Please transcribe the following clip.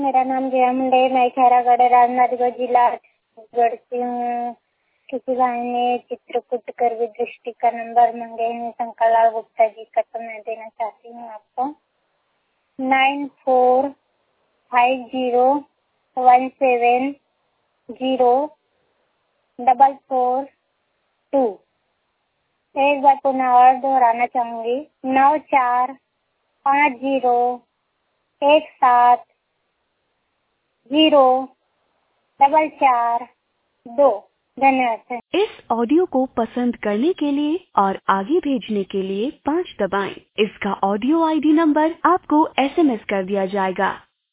मेरा नाम जया मुंडे, मैं खैरागढ़ राजनांदगांव जिला छत्तीसगढ़ से हूँ। किसी भाई ने चित्रकूट कर दृष्टि का नंबर मांगे हैं शंकरलाल गुप्ता जी का, तो मैं देना चाहती हूँ आपको 9450170442। एक बार पुनः और दोहराना चाहूंगी 9450170442। धन्यवाद सर। इस ऑडियो को पसंद करने के लिए और आगे भेजने के लिए 5 दबाएं। इसका ऑडियो आईडी नंबर आपको SMS कर दिया जाएगा।